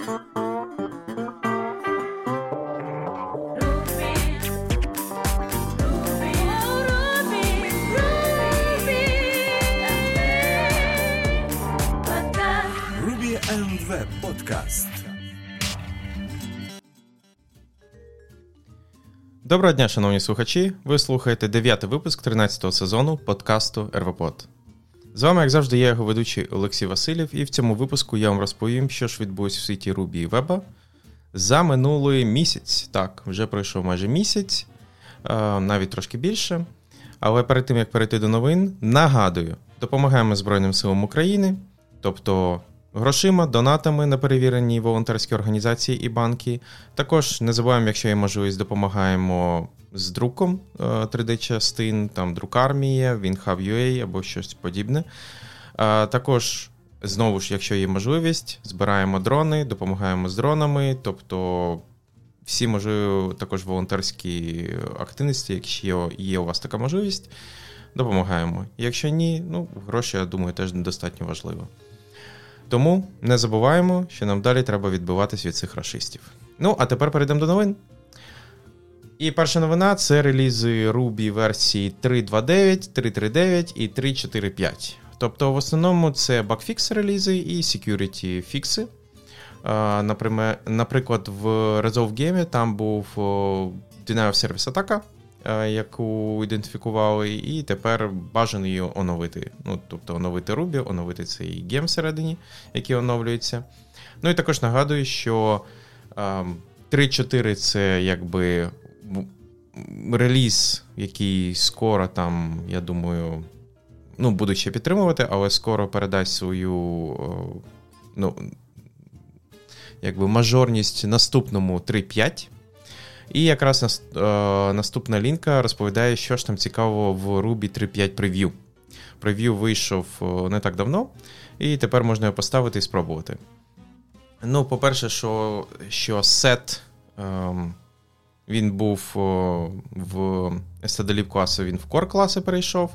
Подкаст. Доброго дня, шановні слухачі. Ви слухаєте 9-й випуск 13-го сезону подкасту РВПод. З вами, як завжди, я його ведучий Олексій Васильєв, і в цьому випуску я вам розповім, що ж відбулось в світі Ruby і Web за минулий місяць. Так, вже пройшов майже місяць, навіть трошки більше. Але перед тим, як перейти до новин, нагадую, допомагаємо Збройним силам України, тобто грошима, донатами на перевірені волонтерські організації і банки. Також не забуваємо, якщо є можливість, допомагаємо з друком 3D-частин, там Друкармія, WinHub.ua або щось подібне. Також, знову ж, якщо є можливість, збираємо дрони, допомагаємо з дронами, тобто всі можливі також волонтерські активності, якщо є у вас така можливість, допомагаємо. Якщо ні, гроші, я думаю, теж недостатньо важливо. Тому не забуваємо, що нам далі треба відбиватись від цих рашистів. А тепер перейдемо до новин. І перша новина – це релізи Ruby версії 3.2.9, 3.3.9 і 3.4.5. Тобто, в основному це багфікс релізи і security фікси. Наприклад, в Resolve Game там був Denial of Service атака, яку ідентифікували, і тепер бажано її оновити. Тобто оновити Ruby, оновити цей гем всередині, який оновлюється. І також нагадую, що 3.4 це якби реліз, який скоро там, я думаю, будуть ще підтримувати, але скоро передасть свою мажорність наступному 3.5. І якраз наступна лінка розповідає, що ж там цікавого в Ruby 3.5 прев'ю. Прев'ю вийшов не так давно, і тепер можна його поставити і спробувати. По-перше, що сет, він був в std-lib класу, він в core класи перейшов.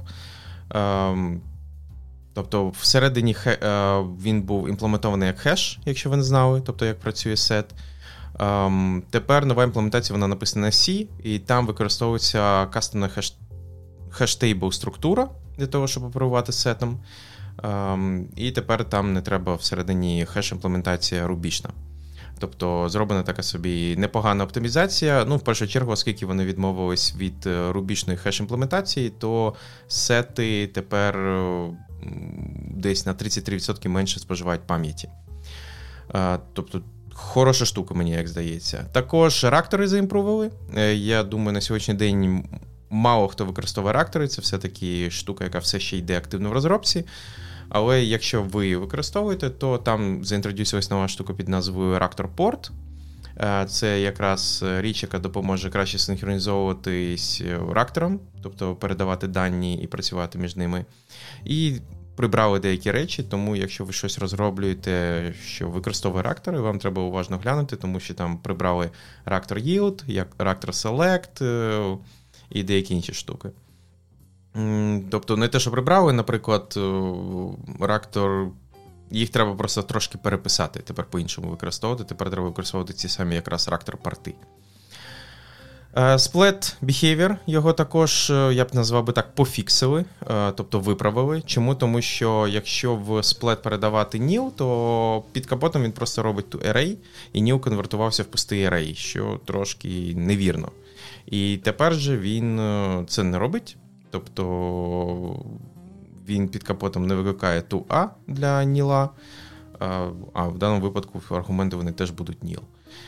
Тобто всередині він був імплементований як хеш, якщо ви не знали, тобто як працює сет. Тепер нова імплементація, вона написана на C, і там використовується кастомна хештейбл структура для того, щоб оперувати сетом. І тепер там не треба всередині хеш-імплементація рубішна. Тобто зроблена така собі непогана оптимізація. В першу чергу, оскільки вони відмовились від рубішної хеш-імплементації, то сети тепер десь на 33% менше споживають пам'яті. Тобто хороша штука, мені як здається. Також реактори заімпрували. Я думаю, на сьогоднішній день мало хто використовує реактори. Це все-таки штука, яка все ще йде активно в розробці. Але якщо ви використовуєте, то там заінтродюсилась нова штука під назвою Reactor Port. Це якраз річ, яка допоможе краще синхронізовуватись реактором, тобто передавати дані і працювати між ними. І прибрали деякі речі, тому якщо ви щось розроблюєте, що використовує реактори, вам треба уважно глянути, тому що там прибрали Reactor Yield, Reactor Select і деякі інші штуки. Тобто не те, що прибрали, наприклад, реактор, їх треба просто трошки переписати, тепер по-іншому використовувати, тепер треба використовувати ці самі якраз реактор-порти. Split Behavior, його також, я б назвав би так, пофіксили, тобто виправили. Чому? Тому що якщо в Split передавати nil, то під капотом він просто робить array, і nil конвертувався в пустий array, що трошки невірно. І тепер же він це не робить, тобто він під капотом не викликає to-a для nil, а в даному випадку аргументи вони теж будуть nil.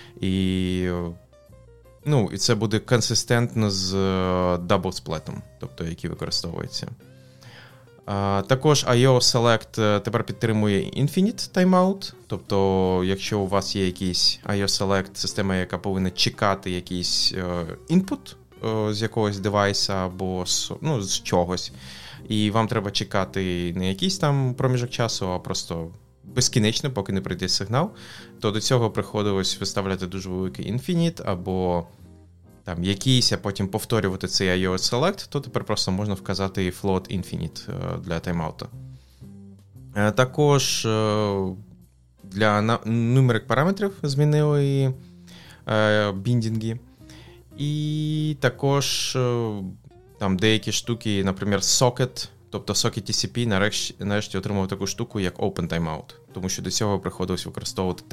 І це буде консистентно з дабл-сплетом, тобто який використовується. Також IO Select тепер підтримує Infinite Timeout, тобто якщо у вас є якийсь IO Select, система, яка повинна чекати якийсь інпут з якогось девайса або з чогось, і вам треба чекати не якийсь там проміжок часу, а просто безкінечно, поки не прийде сигнал, то до цього приходилось виставляти дуже великий Infinite або там якийсь, а потім повторювати цей IO Select, то тепер просто можна вказати float Infinite для таймаута. Також для numeric параметрів змінили біндінги. І також там деякі штуки, наприклад, socket, тобто socket TCP нарешті отримав таку штуку, як open timeout. Тому що до цього приходилось використовувати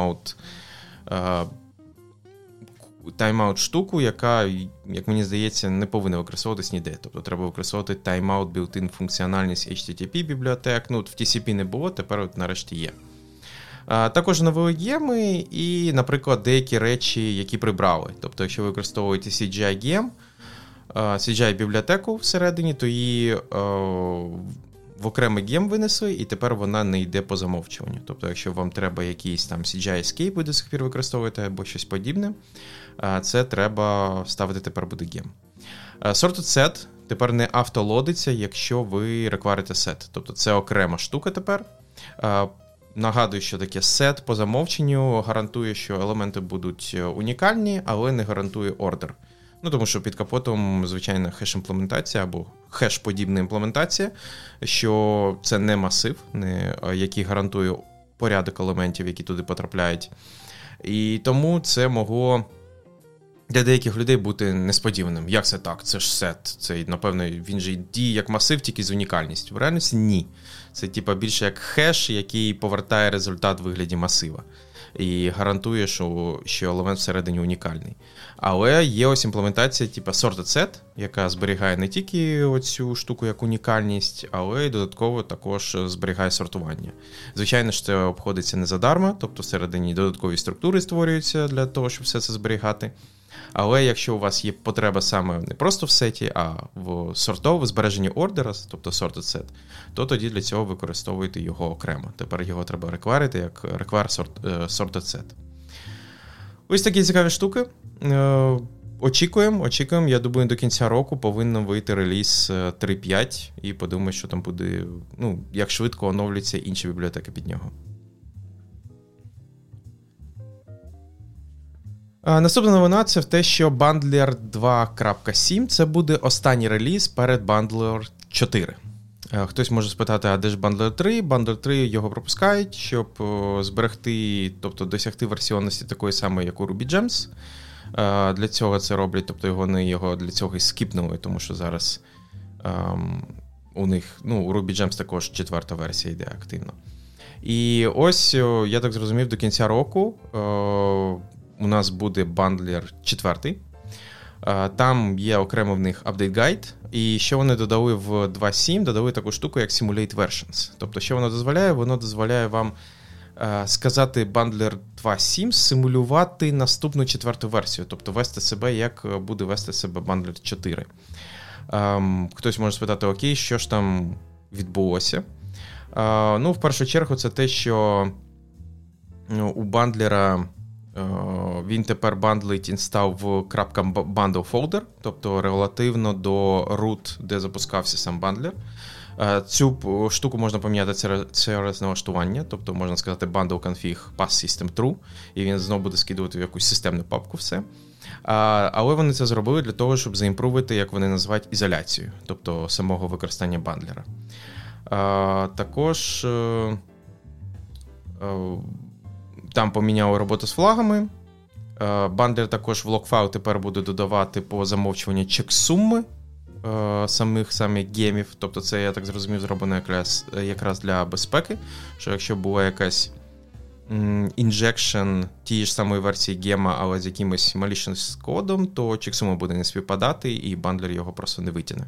тайм-аут штуку, яка, як мені здається, не повинна використовуватись ніде. Тобто треба використовувати тайм-аут built-in функціональність HTTP бібліотек. В TCP не було, тепер нарешті є. Також новили геми і, наприклад, деякі речі, які прибрали. Тобто, якщо ви використовуєте CGI-гем, CGI-бібліотеку всередині, то її в окремий гем винесли, і тепер вона не йде по замовчуванню. Тобто, якщо вам треба якийсь там CGI-escape, ви до сих пір використовуєте або щось подібне, це треба ставити тепер буде гем. Sorted set тепер не автолодиться, якщо ви рекварите set. Тобто, це окрема штука тепер. Нагадую, що таке set по замовченню гарантує, що елементи будуть унікальні, але не гарантує ордер. Тому що під капотом звичайна хеш-імплементація або хеш-подібна імплементація, що це не масив, який гарантує порядок елементів, які туди потрапляють. І тому це могло для деяких людей бути несподіваним. Як це так? Це ж сет. Це, напевно, він же діє як масив, тільки з унікальністю. В реальності ні. Це більше як хеш, який повертає результат в вигляді масива. І гарантує, що елемент всередині унікальний. Але є ось імплементація sorted set, яка зберігає не тільки оцю штуку як унікальність, але й додатково також зберігає сортування. Звичайно ж, це обходиться не задарма, тобто всередині додаткові структури створюються для того, щоб все це зберігати. Але якщо у вас є потреба саме не просто в сеті, а в збереженні ордера, тобто sorted set, то тоді для цього використовуєте його окремо. Тепер його треба рекварити як require sorted set. Ось такі цікаві штуки. Очікуємо. Я думаю, до кінця року повинен вийти реліз 3.5 і подумаю, що там буде, як швидко оновляться інші бібліотеки під нього. Наступна новина – це те, що Bundler 2.7 – це буде останній реліз перед Bundler 4. Хтось може спитати, а де ж Bundler 3? Bundler 3 його пропускають, щоб зберегти, тобто досягти версіонності такої самої, як у RubyGems. Для цього це роблять, тобто вони його для цього і скіпнули, тому що зараз у них, у RubyGems також 4-та версія йде активно. І ось, я так зрозумів, до кінця року у нас буде Bundler 4. Там є окремо в них апдейт-гайд. І що вони додали в 2.7? Додали таку штуку, як Simulate Versions. Тобто, що воно дозволяє? Воно дозволяє вам сказати Bundler 2.7, симулювати наступну 4-ту версію. Тобто, вести себе, як буде вести себе Bundler 4. Хтось може спитати, окей, що ж там відбулося? В першу чергу, це те, що у бандлера він тепер бандлить інстал в .bundle folder, тобто релативно до root, де запускався сам бандлер. Цю штуку можна поміняти через налаштування, тобто можна сказати bundle config pass system true, і він знову буде скидувати в якусь системну папку все. Але вони це зробили для того, щоб заімпрувити, як вони називають, ізоляцію, тобто самого використання бандлера. Також там поміняли роботу з флагами. Бандлер також в лог-файл тепер буде додавати по замовчуванню чек-суми самих гемів. Тобто це, я так зрозумів, зроблено якраз для безпеки, що якщо була якась інжекшн тієї ж самої версії гема, але з якимось malicious кодом, то чек-сума буде не співпадати, і бандлер його просто не витягне.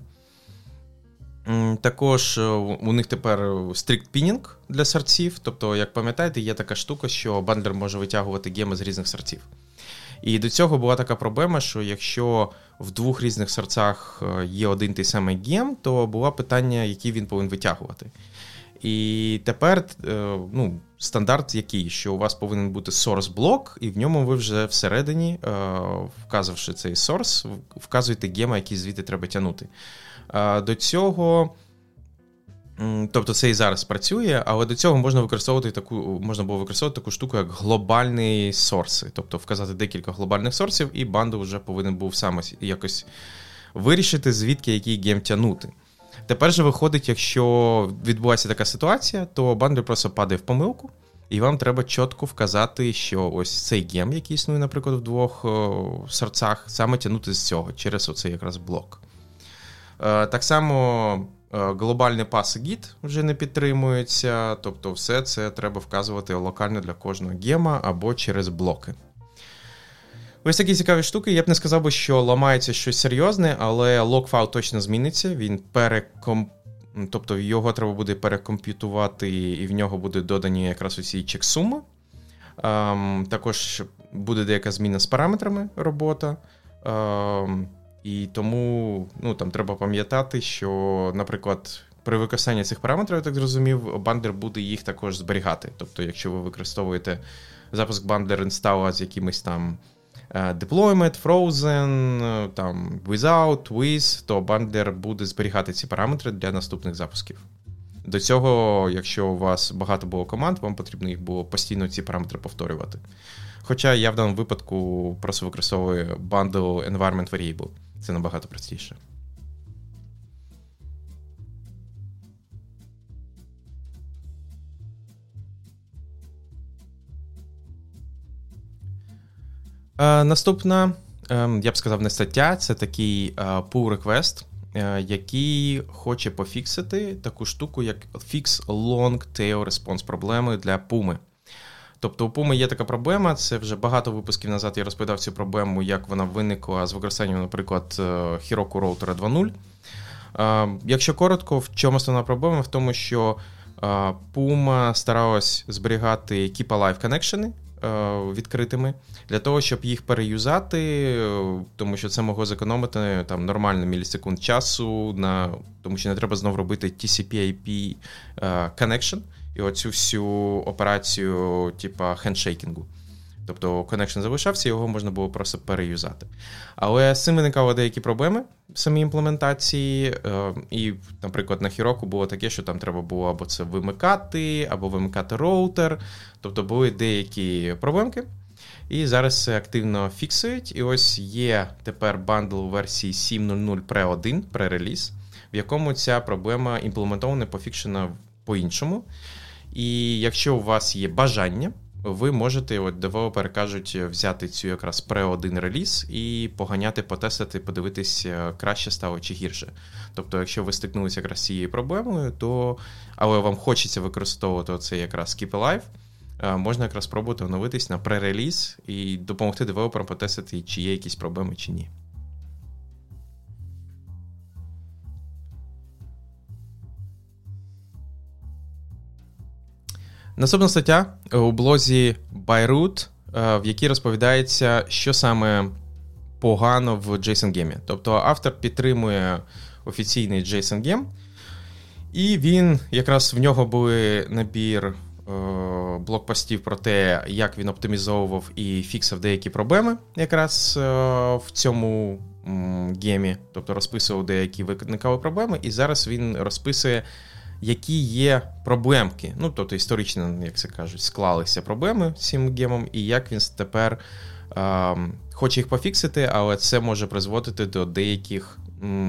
Також у них тепер strict pinning для сорців. Тобто, як пам'ятаєте, є така штука, що бандлер може витягувати геми з різних сорців. І до цього була така проблема, що якщо в двох різних сорцах є один той самий гем, то було питання, який він повинен витягувати. І тепер стандарт який, що у вас повинен бути source-блок, і в ньому ви вже всередині, вказавши цей source, вказуєте гема, який звідти треба тягнути. До цього, тобто це і зараз працює, але до цього можна було використовувати таку штуку, як глобальні сорси. Тобто вказати декілька глобальних сорсів, і бандл вже повинен був саме якось вирішити, звідки який гем тягнути. Тепер же виходить, якщо відбувається така ситуація, то бандлер просто падає в помилку, і вам треба чітко вказати, що ось цей гем, який існує, наприклад, в двох сорцах, саме тягнути з цього, через оцей якраз блок. Так само глобальний пас git вже не підтримується, тобто все це треба вказувати локально для кожного гема або через блоки. Ось такі цікаві штуки. Я б не сказав, що ламається щось серйозне, але лог-файл точно зміниться, він тобто його треба буде перекомп'ютувати, і в нього буде додані якраз усі чек-суми. Також буде деяка зміна з параметрами робота. І тому там треба пам'ятати, що, наприклад, при використанні цих параметрів, я так зрозумів, бандлер буде їх також зберігати. Тобто, якщо ви використовуєте запуск бандлер інстала з якимись там deployment, frozen, там without, with, то бандлер буде зберігати ці параметри для наступних запусків. До цього, якщо у вас багато було команд, вам потрібно їх було постійно ці параметри повторювати. Хоча я в даному випадку просто використовую bundle environment variable. Це набагато простіше. Наступна, я б сказав, не стаття, це такий pull request, який хоче пофіксити таку штуку, як fix long tail response проблеми для Puma. Тобто у Puma є така проблема, це вже багато випусків назад я розповідав цю проблему, як вона виникла з використанням, наприклад, Heroku Router 2.0. Якщо коротко, в чому основна проблема? В тому, що Puma старалась зберігати keep alive connection відкритими, для того, щоб їх переюзати, тому що це могло зекономити там нормально мілісекунд часу, тому що не треба знову робити TCP/IP connection і оцю всю операцію типа хендшейкінгу. Тобто connection залишався, його можна було просто переюзати. Але з цим виникали деякі проблеми в самій імплементації. І, наприклад, на Heroku було таке, що там треба було або це вимикати, або вимикати роутер. Тобто були деякі проблемки. І зараз це активно фіксують. І ось є тепер бандл у версії 7.0.0 Pre-1, pre-реліз, в якому ця проблема імплементована, пофікшена по-іншому. І якщо у вас є бажання, ви можете, девелопери кажуть, взяти цю якраз Pre-1 реліз і поганяти, потестити, подивитись, краще стало чи гірше. Тобто, якщо ви стикнулися якраз з цією проблемою, але вам хочеться використовувати оцей якраз Keep Alive, можна якраз спробувати оновитись на pre-реліз і допомогти девелоперам потестити, чи є якісь проблеми, чи ні. Наступна стаття у блозі Byroot, в якій розповідається, що саме погано в JSON-гемі. Тобто автор підтримує офіційний JSON-гем, і він, якраз в нього були набір блокпостів про те, як він оптимізовував і фіксив деякі проблеми якраз в цьому гемі, тобто розписував деякі виникали проблеми, і зараз він розписує, які є проблемки, тобто історично, як це кажуть, склалися проблеми з цим гемом, і як він тепер хоче їх пофіксити, але це може призводити до деяких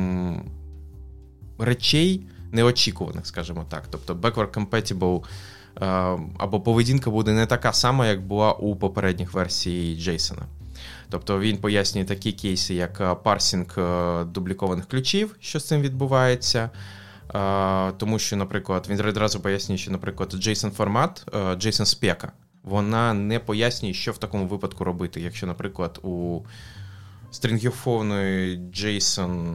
речей неочікуваних, скажімо так. Тобто backward compatible або поведінка буде не така сама, як була у попередніх версій JSON. Тобто він пояснює такі кейси, як парсінг дублікованих ключів, що з цим відбувається. Тому що, наприклад, він одразу пояснює, що, наприклад, JSON-формат, JSON-спека, вона не пояснює, що в такому випадку робити. Якщо, наприклад, у стрінгіфованої JSON,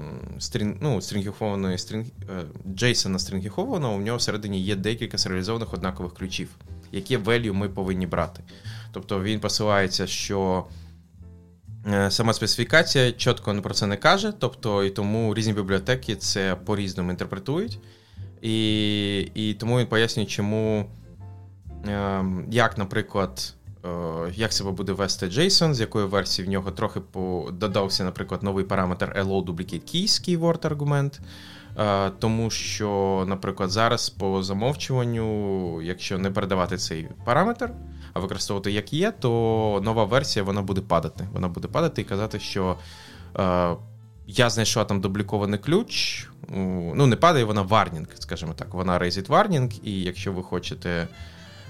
JSON на стрінгіфованого, у нього всередині є декілька серіалізованих однакових ключів, які value ми повинні брати. Тобто він посилається, що сама специфікація чітко про це не каже, тобто і тому різні бібліотеки це по-різному інтерпретують. І тому він пояснює, чому, як, наприклад, як себе буде вести JSON, з якої версії в нього трохи додався, наприклад, новий параметр allow duplicate keys, keyword аргумент, тому що, наприклад, зараз по замовчуванню, якщо не передавати цей параметр, а використовувати як є, то нова версія, вона буде падати. Вона буде падати і казати, що я знайшла там дублікований ключ, не падає, вона warning, скажімо так. Вона raised warning, і якщо ви хочете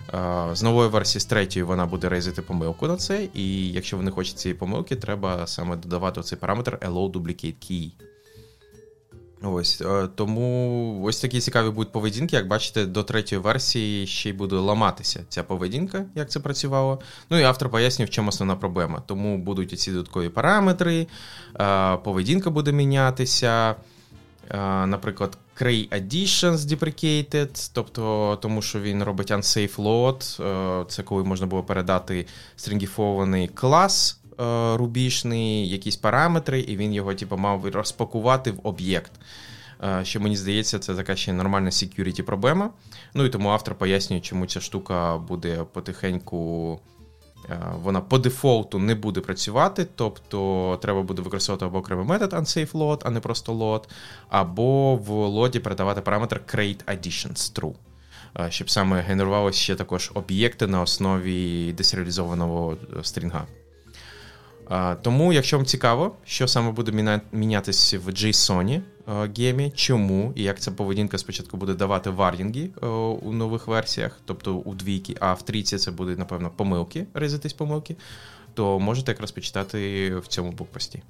З нової версії, з 3 вона буде рейзити помилку на це, і якщо ви не хочете цієї помилки, треба саме додавати цей параметр allow duplicate key. Ось, тому ось такі цікаві будуть поведінки. Як бачите, до 3 версії ще й буде ламатися ця поведінка, як це працювало. Ну і автор пояснює, в чому основна проблема. Тому будуть ці додаткові параметри, поведінка буде мінятися, наприклад, Cray Additions deprecated, тобто тому що він робить unsafe load, це коли можна було передати стрінгіфований клас рубішний, якісь параметри, і він його мав розпакувати в об'єкт. Що, мені здається, це така ще нормальна security проблема. Ну і тому автор пояснює, чому ця штука буде потихеньку, вона по дефолту не буде працювати, тобто треба буде використовувати або окремий метод unsafe load, а не просто load, або в лоді передавати параметр create additions true, щоб саме генерувалися ще також об'єкти на основі десеріалізованого стрінга. Тому, якщо вам цікаво, що саме буде мінятися в JSON гемі, чому і як ця поведінка спочатку буде давати варінги у нових версіях, тобто у 2, а в 3 це буде, напевно, помилки, рейзитись помилки, то можете якраз почитати в цьому букпості.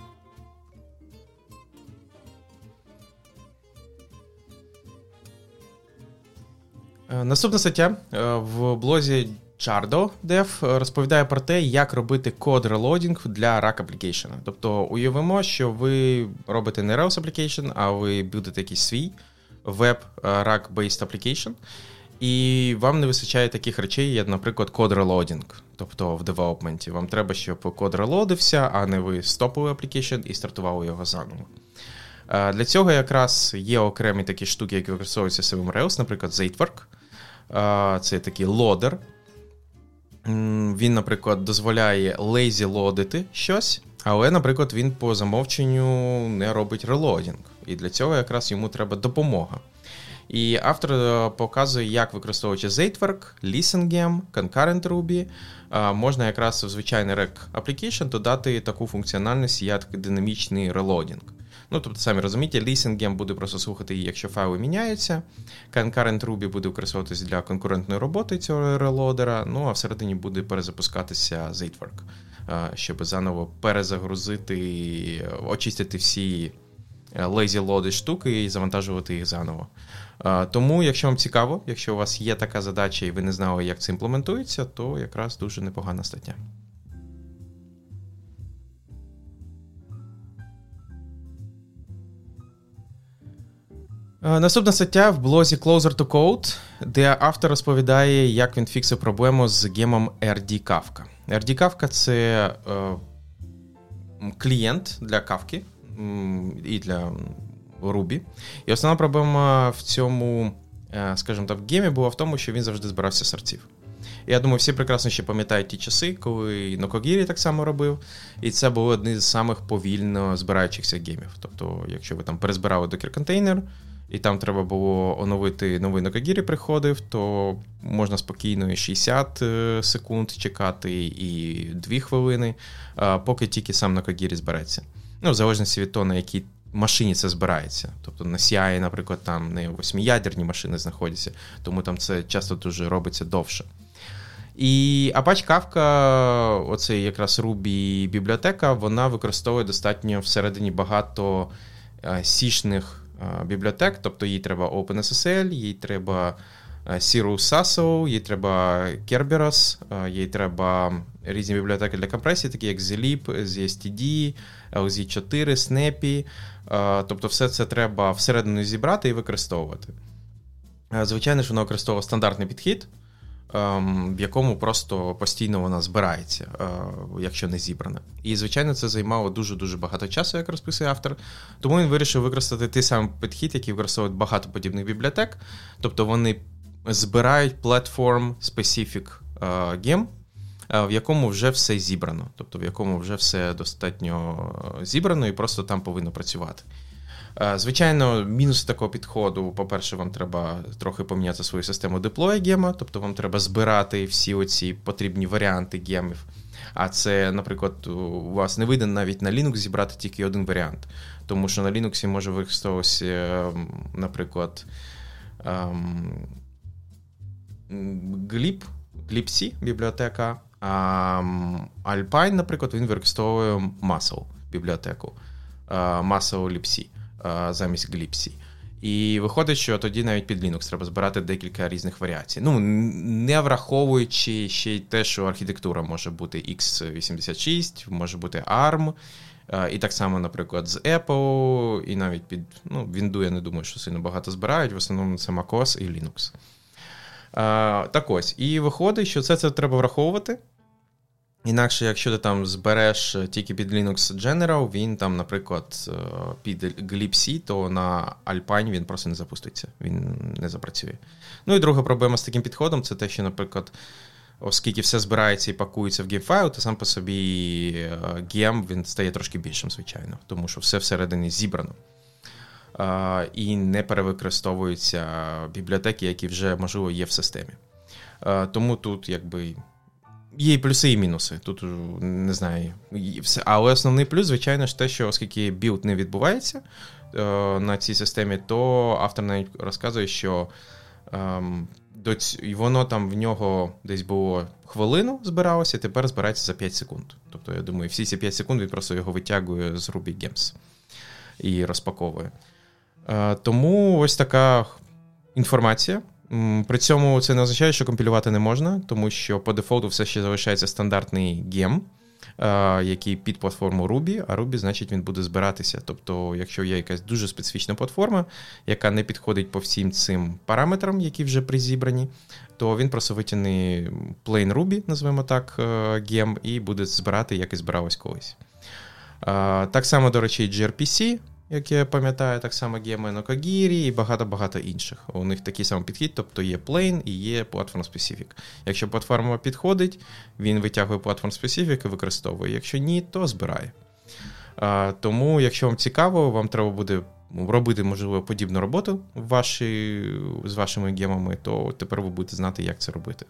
Наступна стаття в блозі Chardo Dev розповідає про те, як робити код релодінг для RAG application. Тобто уявимо, що ви робите не Rails application, а ви будете якийсь свій веб RAG-based application, і вам не вистачає таких речей, як, наприклад, код релодінг. Тобто в девелопменті вам треба, щоб код релодився, а не ви стопили application і стартували його заново. Для цього якраз є окремі такі штуки, які використовуються самим Rails, наприклад, Zatework. Це такий лодер. Він, наприклад, дозволяє lazy лодити щось, але, наприклад, він по замовченню не робить релодінг. І для цього якраз йому треба допомога. І автор показує, як, використовуючи Zatework, ListenGem, Concurrent Ruby, можна якраз в звичайний RAG application додати таку функціональність, як динамічний релодінг. Ну, тобто, самі розумієте, ListenGem буде просто слухати, якщо файли міняються, Concurrent Ruby буде використовуватися для конкурентної роботи цього релодера, ну, а всередині буде перезапускатися Zatework, щоб заново перезагрузити, очистити всі lazy load штуки і завантажувати їх заново. Тому, якщо вам цікаво, якщо у вас є така задача і ви не знали, як це імплементується, то якраз дуже непогана стаття. Наступна стаття в блозі Closer to Code, де автор розповідає, як він фіксив проблему з гемом RD Kafka. RD Kafka – це клієнт для Kafka і для Ruby. І основна проблема в цьому, скажімо так, гемі була в тому, що він завжди збирався з сорців. Я думаю, всі прекрасно ще пам'ятають ті часи, коли Nokogiri так само робив, і це були одні з самих повільно збираючихся гемів. Тобто, якщо ви там перезбирали докер-контейнер, і там треба було оновити новий Nokogiri приходив, то можна спокійно і 60 секунд чекати, і 2 хвилини, поки тільки сам Nokogiri збереться. Ну, в залежності від того, на якій машині це збирається. Тобто на CI, наприклад, там не 8-ядерні машини знаходяться, тому там це часто дуже робиться довше. І Apache Kafka, оцей якраз Ruby бібліотека, вона використовує достатньо всередині багато сішних бібліотек, тобто їй треба OpenSSL, їй треба Cirrus Sasso, їй треба Kerberos, їй треба різні бібліотеки для компресії, такі як zlib, zstd, LZ4, Snappy, тобто все це треба всередину зібрати і використовувати. Звичайно ж, вона використовує стандартний підхід, в якому просто постійно вона збирається, якщо не зібрана. І, звичайно, це займало дуже-дуже багато часу, як розписує автор. Тому він вирішив використати той самий підхід, який використовують багато подібних бібліотек. Тобто вони збирають platform-specific gem, в якому вже все зібрано. Тобто в якому вже все достатньо зібрано і просто там повинно працювати. Звичайно, мінус такого підходу, по-перше, вам треба трохи поміняти свою систему деплою гема, тобто вам треба збирати всі оці потрібні варіанти гемів. А це, наприклад, у вас не вийде навіть на Linux зібрати тільки один варіант, тому що на Linux може використовуватися, наприклад, glib, glibc бібліотека, а Alpine, наприклад, він використовує Muscle бібліотеку, Muscle libc замість glibc. І виходить, що тоді навіть під Linux треба збирати декілька різних варіацій. Ну, не враховуючи ще й те, що архітектура може бути x86, може бути ARM, і так само, наприклад, з Apple, і навіть під Windows, я не думаю, що сильно багато збирають, в основному це macOS і Linux. Так ось, і виходить, що це треба враховувати. Інакше, якщо ти там збереш тільки під Linux General, він там, наприклад, під glibc, то на Alpine він просто не запуститься, він не запрацює. Ну і друга проблема з таким підходом, це те, що, наприклад, оскільки все збирається і пакується в геймфайл, то сам по собі гем, він стає трошки більшим, звичайно, тому що все всередині зібрано. І не перевикористовуються бібліотеки, які вже, можливо, є в системі. Тому тут, якби, є і плюси, і мінуси. Тут, не знаю, все. Але основний плюс, звичайно ж, те, що оскільки білд не відбувається на цій системі, то автор навіть розказує, що воно там в нього десь було хвилину збиралося, тепер збирається за 5 секунд. Тобто, я думаю, всі ці 5 секунд він просто його витягує з Ruby Gems і розпаковує. Тому ось така інформація. При цьому це не означає, що компілювати не можна, тому що по дефолту все ще залишається стандартний гем, який під платформу Ruby, а Ruby, значить, він буде збиратися. Тобто, якщо є якась дуже специфічна платформа, яка не підходить по всім цим параметрам, які вже призібрані, то він просто витягне plain Ruby, називаємо так, гем, і буде збирати, як і збиралось колись. Так само, до речі, gRPC, як я пам'ятаю, так само геми на Kagiri і багато-багато інших. У них такий самий підхід, тобто є plain і є platform specific. Якщо платформа підходить, він витягує platform specific і використовує. Якщо ні, то збирає. Тому, якщо вам цікаво, вам треба буде робити, можливо, подібну роботу з вашими гемами, то тепер ви будете знати, як це робити.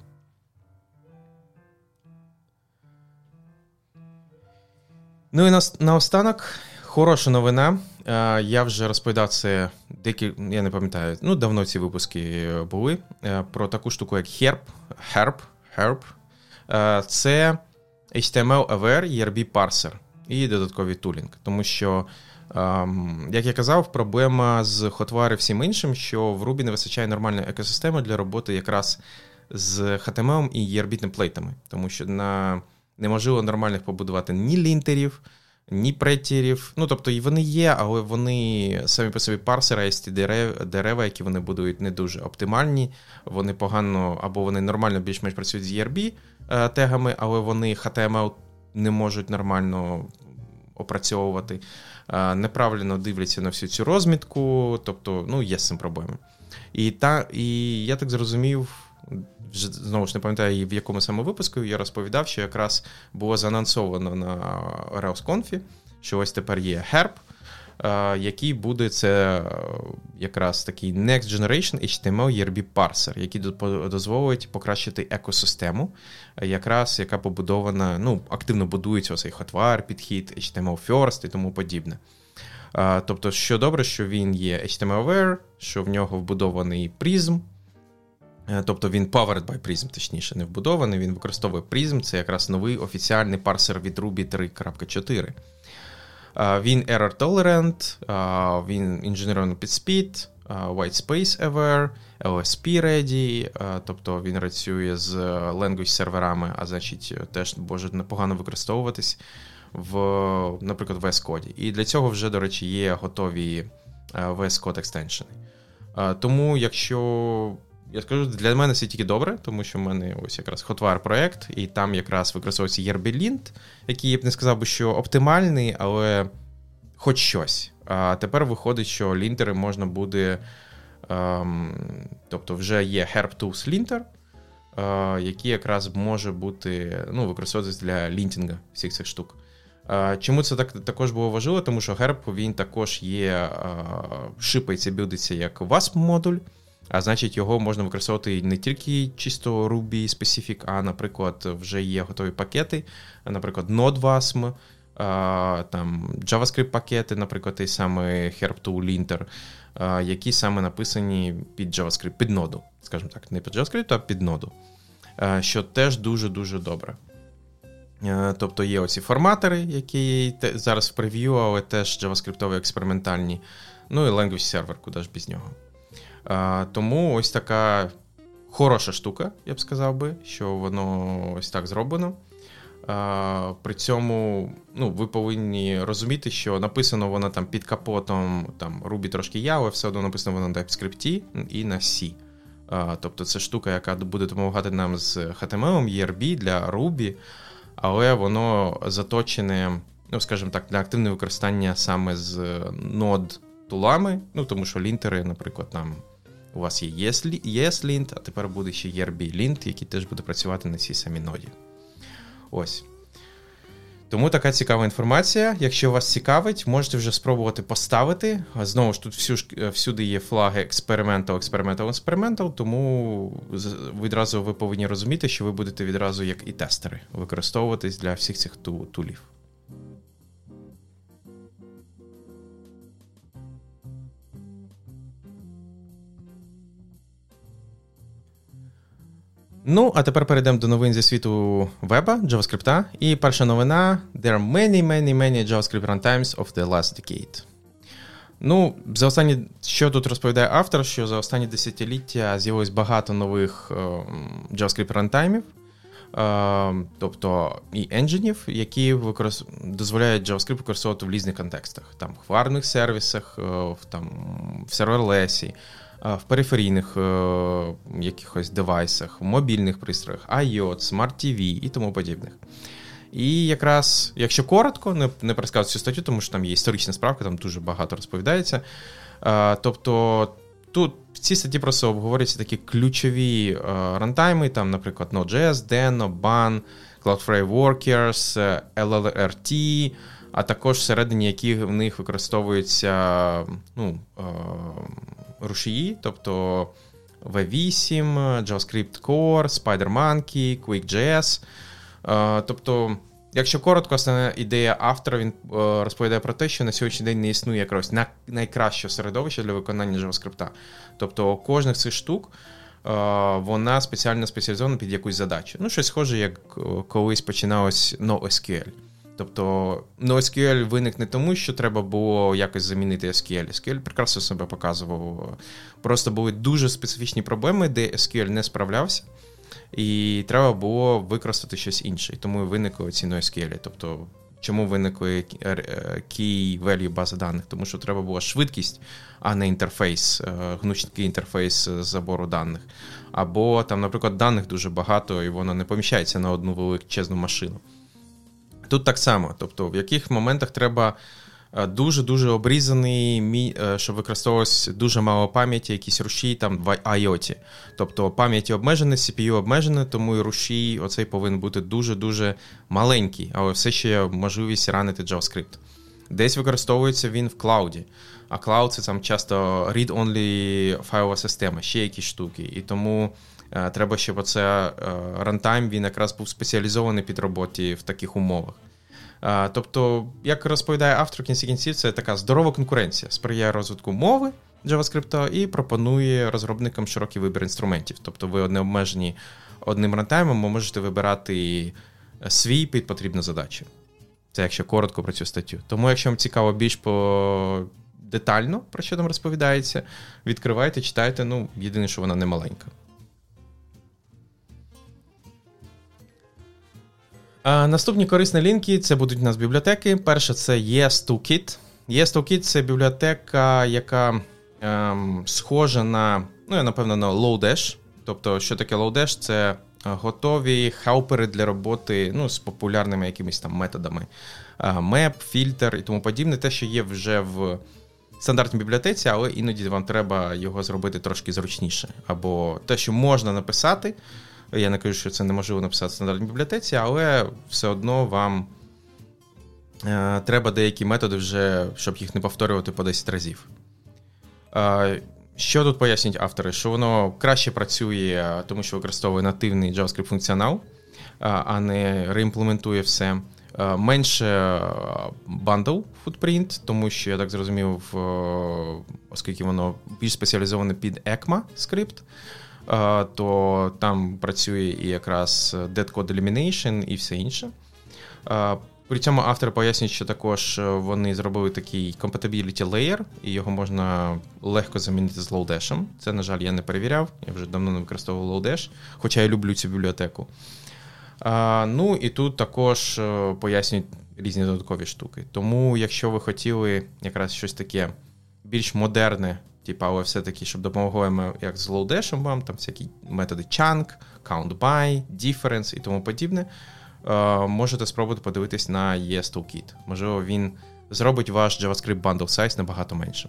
Ну і наостанок, хороша новина. Я вже розповідав це я не пам'ятаю, давно ці випуски були, про таку штуку, як Herb. Це HTML-aware ERB парсер і додатковий тулінг. Тому що, як я казав, проблема з Hotwire і всім іншим, що в Ruby не вистачає нормальної екосистеми для роботи якраз з HTML і ERB темплейтами. Тому що неможливо нормальних побудувати ні лінтерів, ні претірів. Тобто і вони є, але вони самі по собі парсери, ті дерева, які вони будують, не дуже оптимальні. Вони погано, або вони нормально більш-менш працюють з ERB тегами, але вони HTML не можуть нормально опрацьовувати. Неправильно дивляться на всю цю розмітку, тобто, є з цим проблеми. І я так зрозумів, вже, знову ж не пам'ятаю, в якому саме випуску я розповідав, що якраз було заанонсовано на RailsConf, що ось тепер є Herb, який буде це якраз такий Next Generation HTML ERB парсер, який дозволить покращити екосистему, яка побудована, активно будується оцей Hotwire підхід, HTML First і тому подібне. Тобто, що добре, що він є HTML-aware, що в нього вбудований Prism, тобто він powered by Prism, точніше, не вбудований, він використовує Prism, це якраз новий офіціальний парсер від Ruby 3.4. Він error tolerant, він інженерований під speed, white space aware, LSP ready, тобто він працює з language серверами, а значить теж може непогано використовуватись наприклад, VS Code. І для цього вже, до речі, є готові VS Code екстеншени. Тому, якщо я скажу, для мене це тільки добре, тому що в мене ось якраз Hotwire проєкт, і там якраз використовується ERB-lint, який я б не сказав би, що оптимальний, але хоч щось. А тепер виходить, що лінтери можна буде, тобто вже є Herb Tools лінтер, який якраз може бути, використовуватися для лінтінга всіх цих штук. Чому це також було важливо? Тому що Herb, він також шипається, білдиться як WASP-модуль, а значить його можна використовувати не тільки чисто Ruby specific, а, наприклад, вже є готові пакети, наприклад, Node.wasm, там JavaScript-пакети, наприклад, той самий Herb2Linter, які саме написані під JavaScript, під ноду, скажімо так, не під JavaScript, а під ноду. що теж дуже-дуже добре. Тобто є оці форматори, які зараз в прев'ю, але теж JavaScript експериментальні. Ну і Language Server, куди ж без нього. Тому ось така хороша штука, я б сказав би, що воно ось так зроблено. При цьому ви повинні розуміти, що написано воно там під капотом там Ruby трошки є, але все одно написано воно на TypeScript і на C. Тобто це штука, яка буде допомагати нам з HTML, ERB для Ruby, але воно заточене, скажімо так, для активного використання саме з Node-тулами, тому що лінтери, наприклад, там у вас є ESLint, а тепер буде ще ERB-lint, який теж буде працювати на цій самій ноді. Ось. Тому така цікава інформація. Якщо вас цікавить, можете вже спробувати поставити. Знову ж тут всюди є флаги experimental, тому відразу ви повинні розуміти, що ви будете відразу як і тестери використовуватись для всіх цих тулів. А тепер перейдемо до новин зі світу веба, JavaScript. І перша новина – There are many JavaScript runtimes of the last decade. Що тут розповідає автор, що за останні десятиліття з'явилось багато нових JavaScript рантаймів, тобто і енджинів, які дозволяють JavaScript використовувати в різних контекстах. Там, в хмарних сервісах, в серверлесі, в периферійних якихось девайсах, в мобільних пристроях, iOS, Smart TV і тому подібних. І якраз, якщо коротко, не пересказую цю статтю, тому що там є історична справка, там дуже багато розповідається. Тобто тут в цій статті просто обговорюються такі ключові рантайми, там, наприклад, Node.js, Deno, Ban, Cloudflare Workers, LLRT, а також всередині яких в них використовуються рушії, тобто V8, JavaScript Core, SpiderMonkey, QuickJS. Тобто, якщо коротко, основна ідея автора, він розповідає про те, що на сьогоднішній день не існує якогось найкращого середовища для виконання JavaScript. Тобто, кожна з цих штук, вона спеціалізована під якусь задачу. Щось схоже, як колись починалось NoSQL. Тобто NoSQL виник не тому, що треба було якось замінити SQL. SQL прекрасно себе показував. Просто були дуже специфічні проблеми, де SQL не справлявся, і треба було використати щось інше. Тому виникли ці NoSQL. Тобто, чому виникли key value бази даних? Тому що треба була швидкість, а не інтерфейс, гнучкий інтерфейс забору даних. Або там, наприклад, даних дуже багато, і воно не поміщається на одну величезну машину. Тут так само, тобто в яких моментах треба дуже-дуже обрізаний, щоб використовувалось дуже мало пам'яті, якісь рушії там в IoT. Тобто пам'яті обмежена, CPU обмежена, тому і рушій оцей повинен бути дуже-дуже маленький, але все ще є можливість ранити JavaScript. Десь використовується він в клауді, а клауд – це там часто read-only файлова система, ще якісь штуки, і тому треба, щоб оце рантайм, він якраз був спеціалізований під роботі в таких умовах. Тобто, як розповідає автор, в кінці кінців, це така здорова конкуренція, сприяє розвитку мови JavaScript і пропонує розробникам широкий вибір інструментів. Тобто ви не обмежені одним рантаймом, ви можете вибирати свій під потрібну задачу. Це якщо коротко про цю статтю. Тому, якщо вам цікаво більш детально, про що там розповідається, відкривайте, читайте, єдине, що вона не маленька. Наступні корисні лінки – це будуть у нас бібліотеки. Перша – це ES-Toolkit. ES-Toolkit – це бібліотека, яка схожа на, напевно, на Lodash. Тобто, що таке Lodash? Це готові хелпери для роботи з популярними якимись там методами. Map, фільтр і тому подібне. Те, що є вже в стандартній бібліотеці, але іноді вам треба його зробити трошки зручніше. Або те, що можна написати. Я не кажу, що це неможливо написати в стандартній бібліотеці, але все одно вам треба деякі методи вже, щоб їх не повторювати по 10 разів. Що тут пояснюють автори? Що воно краще працює, тому що використовує нативний JavaScript функціонал, а не реімплементує все. Менше bundle footprint, тому що, я так зрозумів, оскільки воно більш спеціалізоване під ECMA скрипт. то там працює і якраз Dead Code Elimination і все інше. При цьому автори пояснюють, що також вони зробили такий compatibility layer, і його можна легко замінити з Lodash. Це, на жаль, я не перевіряв, я вже давно не використовував Lodash, хоча я люблю цю бібліотеку. Ну і тут також пояснюють різні додаткові штуки. Тому, якщо ви хотіли якраз щось таке більш модерне, але все-таки, щоб допомогло як з Lodash вам, там всякі методи chunk, count by, difference і тому подібне, можете спробувати подивитись на ES Toolkit. Можливо, він зробить ваш JavaScript bundle size набагато меншим.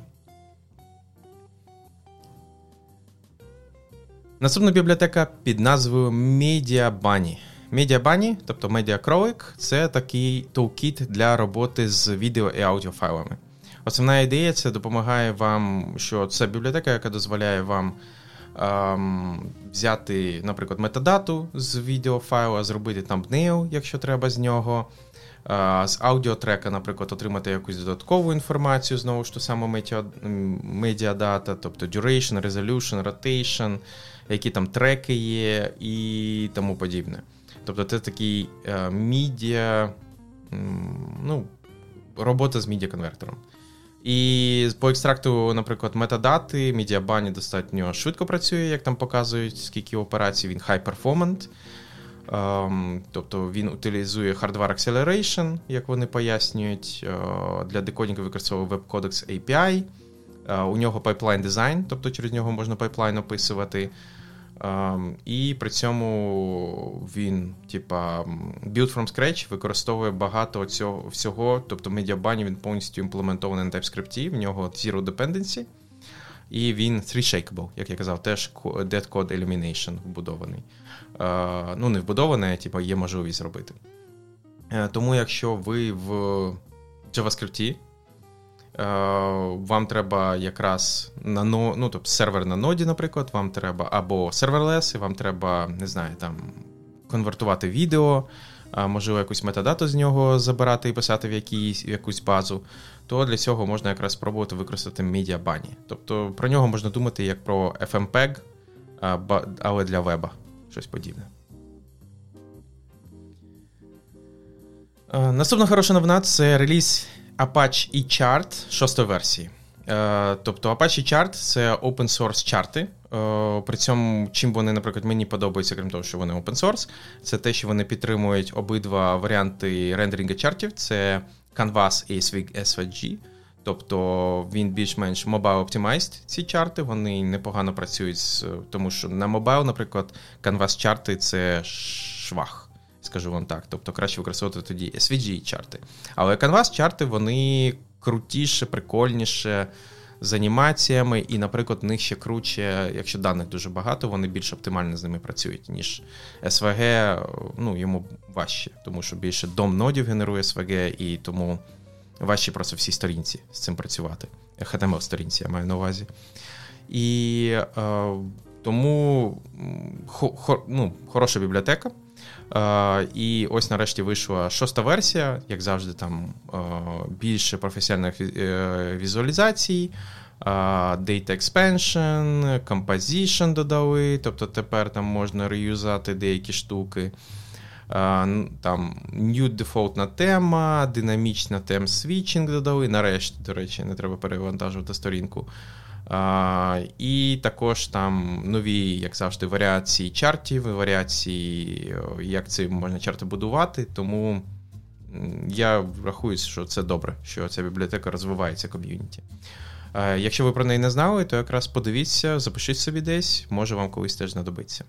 Наступна бібліотека під назвою Media Bunny. Media Bunny, тобто медіакролик, це такий toolkit для роботи з відео і аудіофайлами. Основна ідея – це допомагає вам, що це бібліотека, яка дозволяє вам взяти, наприклад, метадату з відеофайла, зробити thumbnail, якщо треба з нього, з аудіотрека, наприклад, отримати якусь додаткову інформацію, знову ж ту саму медіадата, тобто duration, resolution, rotation, які там треки є і тому подібне. Тобто це такий медіа, робота з медіаконвертером. І по екстракту, наприклад, метадати, Media Bunny достатньо швидко працює, як там показують, скільки операцій, він high performant. Тобто він утилізує hardware acceleration, як вони пояснюють. Для декодінгу використовує WebCodex API. У нього pipeline design, тобто через нього можна пайплайн описувати. І при цьому він, build from scratch, використовує багато цього всього, тобто Media Bunny він повністю імплементований на TypeScript, в нього zero dependency, і він three-shakeable, як я казав, теж Dead Code Elimination вбудований. Не вбудований, а є можливість зробити. Тому якщо ви в JavaScript, вам треба якраз тобто сервер на ноді, наприклад, вам треба або serverless, і вам треба, конвертувати відео, можливо, якусь метадату з нього забирати і писати в якусь базу, то для цього можна якраз спробувати використати Media Bunny. Тобто про нього можна думати як про FMPEG, але для веба, щось подібне. Наступна хороша новина – це реліз Apache eChart 6 версії. Тобто Apache Chart – це open-source чарти. При цьому, чим вони, наприклад, мені подобаються, крім того, що вони open-source, це те, що вони підтримують обидва варіанти рендеринга чартів. Це Canvas і SVG. Тобто він більш-менш mobile-optimized, ці чарти. Вони непогано працюють, тому що на mobile, наприклад, Canvas-чарти – це швах. Скажу вам так. Тобто краще використовувати тоді SVG-чарти. Але Canvas-чарти, вони крутіше, прикольніше, з анімаціями, і, наприклад, в них ще круче, якщо даних дуже багато, вони більш оптимально з ними працюють, ніж SVG, йому важче, тому що більше DOM-нодів генерує SVG, і тому важче просто всій сторінці з цим працювати. HTML-сторінці я маю на увазі. І тому хороша бібліотека. І ось нарешті вийшла 6 версія, як завжди, там більше професіональних візуалізацій, data expansion, composition додали, тобто тепер там можна реюзати деякі штуки. Там new дефолтна тема, динамічна тем switching додали, нарешті, до речі, не треба перевантажувати сторінку. І також там нові, як завжди, варіації чартів, варіації, як це можна чарти будувати, тому я рахую, що це добре, що ця бібліотека розвивається ком'юніті. Якщо ви про неї не знали, то якраз подивіться, запишіть собі десь, може вам колись теж знадобиться.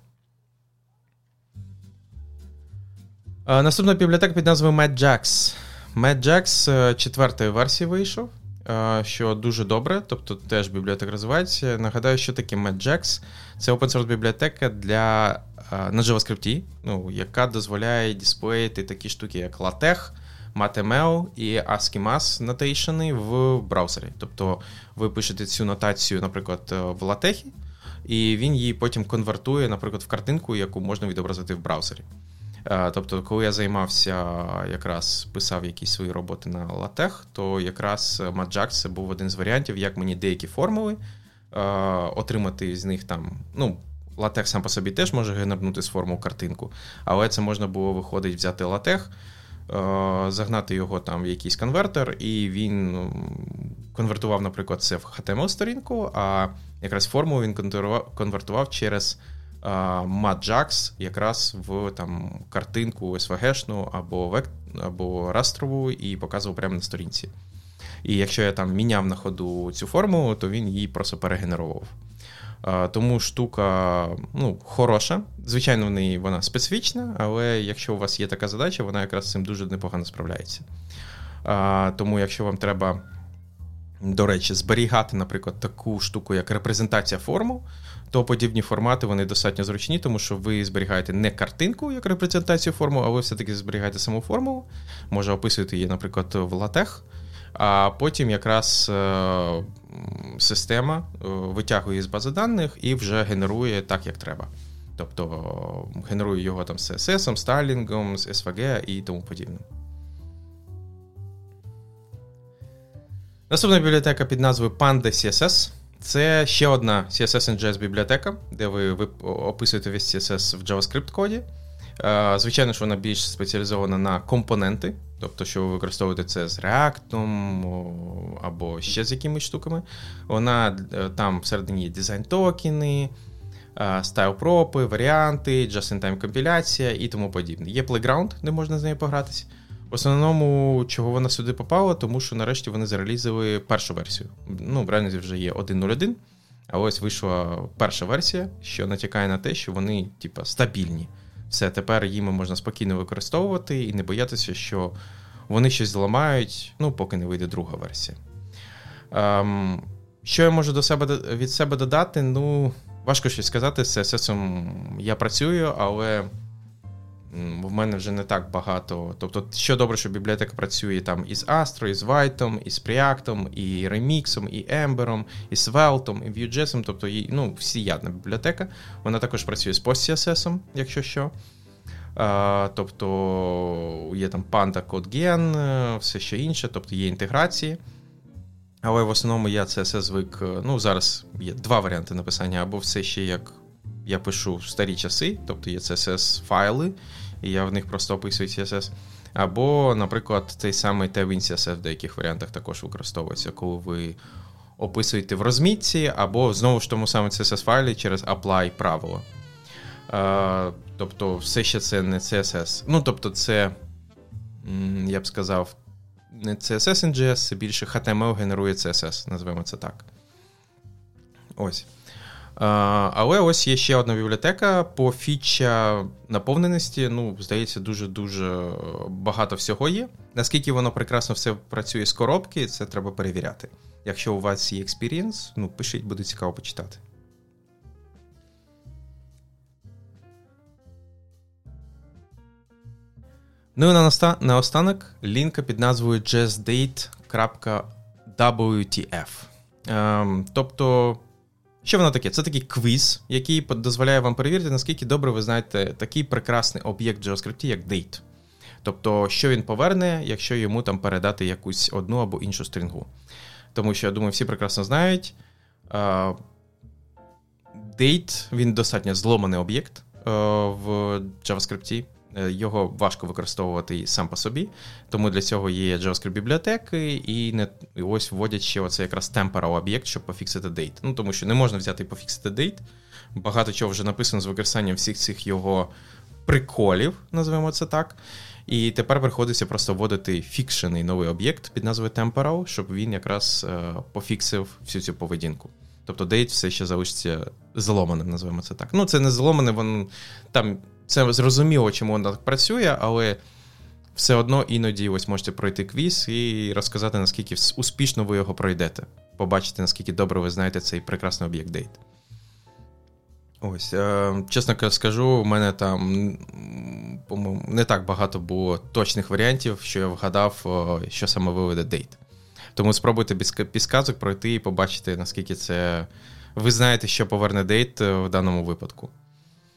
Наступна бібліотека під назвою MadJax. MadJax 4-ї версії вийшов, що дуже добре, тобто теж бібліотека розвивається. Нагадаю, що таке MadJax. Це open-source бібліотека на JavaScript, яка дозволяє дисплеїти такі штуки, як LaTeX, MathML і ASCII-Math нотейшени в браузері. Тобто ви пишете цю нотацію, наприклад, в LaTeX, і він її потім конвертує, наприклад, в картинку, яку можна відобразити в браузері. Тобто, коли я займався, якраз писав якісь свої роботи на LaTeX, то якраз MadJax це був один з варіантів, як мені деякі формули отримати з них там, LaTeX сам по собі теж може генернути з форму картинку, але це можна було, виходить, взяти LaTeX, загнати його там в якийсь конвертер, і він конвертував, наприклад, це в HTML-сторінку, а якраз форму він конвертував через Matjax якраз в там картинку SVG-шну або растрову і показував прямо на сторінці. І якщо я там міняв на ходу цю форму, то він її просто перегенерував. Тому штука хороша. Звичайно, вона специфічна, але якщо у вас є така задача, вона якраз з цим дуже непогано справляється. Тому якщо вам треба, до речі, зберігати, наприклад, таку штуку, як репрезентація форму, то подібні формати, вони достатньо зручні, тому що ви зберігаєте не картинку як репрезентацію форму, а ви все-таки зберігаєте саму форму, може описувати її, наприклад, в LaTeX, а потім якраз система витягує з бази даних і вже генерує так, як треба. Тобто генерує його там з CSS, стайлінгом, з SVG і тому подібне. Наступна бібліотека під назвою Panda CSS. Це ще одна CSS and JS бібліотека, де ви описуєте весь CSS в JavaScript-коді. Звичайно, що вона більш спеціалізована на компоненти, тобто, що ви використовуєте це з React або ще з якимись штуками. Вона там всередині є дизайн-токени, стайл-пропи, варіанти, just-in-time компіляція і тому подібне. Є Playground, де можна з нею погратися. В основному, чого вона сюди попала, тому що нарешті вони зарелізили першу версію. В реальності вже є 1.0.1, а ось вийшла перша версія, що натякає на те, що вони, стабільні. Все, тепер їми можна спокійно використовувати і не боятися, що вони щось зламають, поки не вийде друга версія. Що я можу від себе додати? Важко щось сказати, з CSS я працюю, але в мене вже не так багато. Тобто, що добре, що бібліотека працює там із Astro, із White, із Preact, і Remix, і Ember, і Svelte, і Vue.js, тобто всіядна бібліотека. Вона також працює з PostCSS, якщо що. Тобто, є там Panda, CodeGen, все що інше, тобто є інтеграції. Але в основному я CSS звик, зараз є два варіанти написання, або все ще як я пишу в старі часи, тобто є CSS-файли, і я в них просто описую CSS. Або, наприклад, той самий Tailwind CSS в деяких варіантах також використовується, коли ви описуєте в розмітці, або знову ж тому самому CSS-файлі через apply правило. Тобто все ще це не CSS. Тобто це, я б сказав, не CSS and JS, це більше HTML генерує CSS, називаємо це так. Ось. Але ось є ще одна бібліотека по фіча наповненості. Здається, дуже-дуже багато всього є. Наскільки воно прекрасно все працює з коробки, це треба перевіряти. Якщо у вас є експірієнс, пишіть, буде цікаво почитати. І наостанок лінка під назвою justdate.wtf. Тобто, що воно таке? Це такий квіз, який дозволяє вам перевірити, наскільки добре ви знаєте такий прекрасний об'єкт в JavaScript, як date. Тобто, що він поверне, якщо йому там передати якусь одну або іншу стрінгу. Тому що, я думаю, всі прекрасно знають, date, він достатньо зломаний об'єкт в JavaScript. Його важко використовувати сам по собі, тому для цього є JavaScript-бібліотеки, і ось вводять ще оце якраз temporal об'єкт, щоб пофіксити date. Тому що не можна взяти і пофіксити date. Багато чого вже написано з використанням всіх цих його приколів, називаємо це так. І тепер приходиться просто вводити фікшений новий об'єкт під назвою temporal, щоб він якраз пофіксив всю цю поведінку. Тобто date все ще залишиться зломаним, називаємо це так. Це не зломане, це зрозуміло, чому воно так працює, але все одно іноді ось можете пройти квіз і розказати, наскільки успішно ви його пройдете. Побачите, наскільки добре ви знаєте цей прекрасний об'єкт date. Ось, чесно скажу, у мене там, по-моєму, не так багато було точних варіантів, що я вгадав, що саме виведе date. Тому спробуйте без підказок пройти і побачити, наскільки це ви знаєте, що поверне date в даному випадку.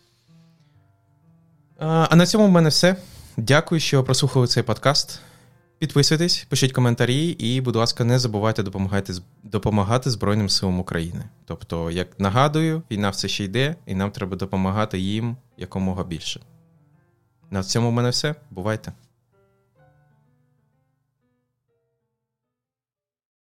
А на цьому в мене все. Дякую, що прослухали цей подкаст. Підписуйтесь, пишіть коментарі і, будь ласка, не забувайте допомагати Збройним силам України. Тобто, як нагадую, війна все ще йде, і нам треба допомагати їм якомога більше. На цьому в мене все. Бувайте!